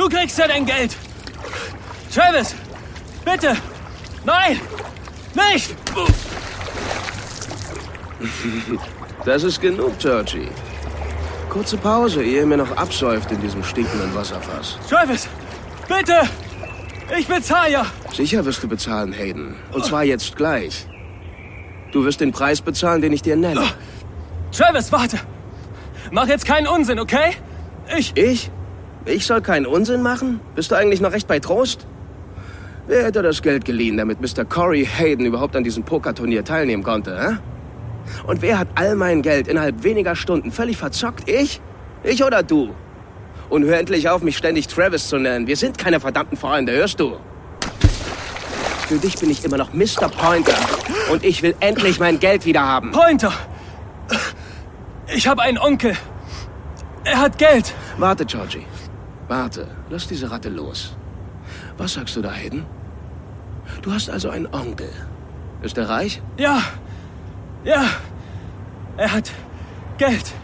Du kriegst ja dein Geld! Travis! Bitte! Nein! Nicht! Das ist genug, Georgie. Kurze Pause, ehe ihr mir noch absäuft in diesem stinkenden Wasserfass. Travis! Bitte! Ich bezahle ja! Sicher wirst du bezahlen, Hayden. Und zwar jetzt gleich. Du wirst den Preis bezahlen, den ich dir nenne. Travis, warte! Mach jetzt keinen Unsinn, okay? Ich? Ich soll keinen Unsinn machen? Bist du eigentlich noch recht bei Trost? Wer hätte das Geld geliehen, damit Mr. Corey Hayden überhaupt an diesem Pokerturnier teilnehmen konnte, hä? Und wer hat all mein Geld innerhalb weniger Stunden völlig verzockt? Ich? Ich oder du? Und hör endlich auf, mich ständig Travis zu nennen. Wir sind keine verdammten Freunde, hörst du? Für dich bin ich immer noch Mr. Pointer. Und ich will endlich mein Geld wieder haben. Pointer! Ich habe einen Onkel. Er hat Geld. Warte, Georgie. Warte. Lass diese Ratte los. Was sagst du da, Hayden? Du hast also einen Onkel. Ist er reich? Ja. Ja. Er hat Geld.